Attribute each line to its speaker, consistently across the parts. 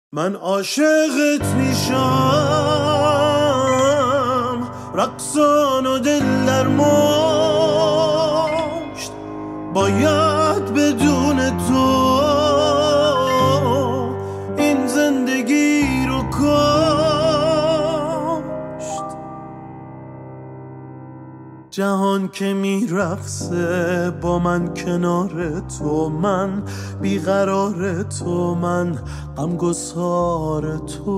Speaker 1: من عاشقت میشم، رقصان و دل در مشت، باید بدون تو این زندگی رو کشت. جهان که میرقصه با من کنار تو، من بیقرار تو، من غمگسار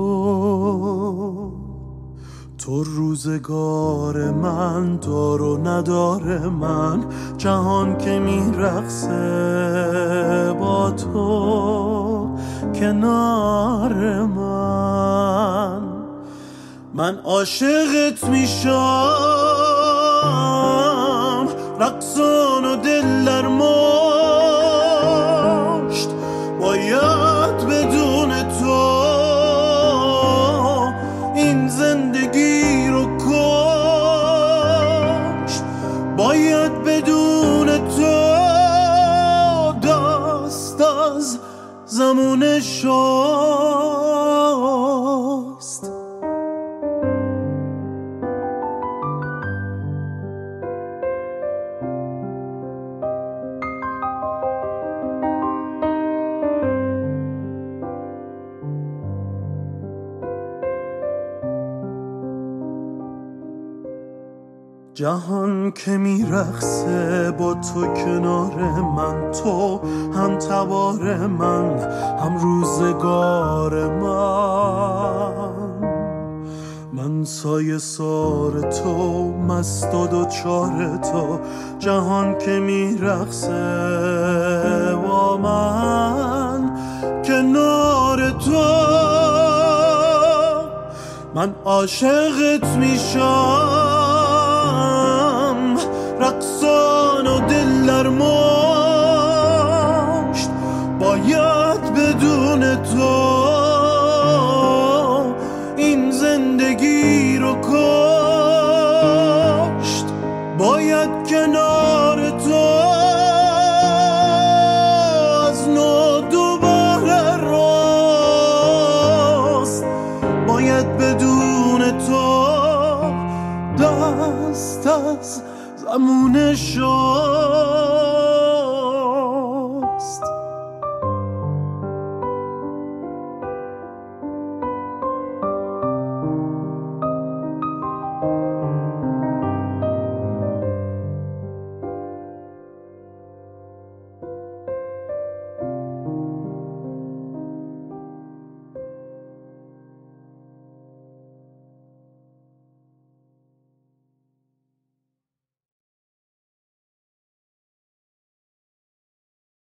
Speaker 1: تو روزگار من، دار و ندار من. جهان که میرقصه با تو کنار من عاشقت میشم، رقصان و دل در مشت، باید بدون تو این زندگی رو کشت. باید بدون تو دست از زمون شست. جهان که میرقصه با تو کنار من، تو هم تبار من هم روزگار من سایه سار تو، مست و دوچار تو. جهان که میرقصه با من کنار تو، من عاشقت میشم، رقصان و دل در مشت، باید بدون تو این زندگی رو کشت. باید کنار تو از نو دوباره راست، باید بدون تو دست از زمون شد.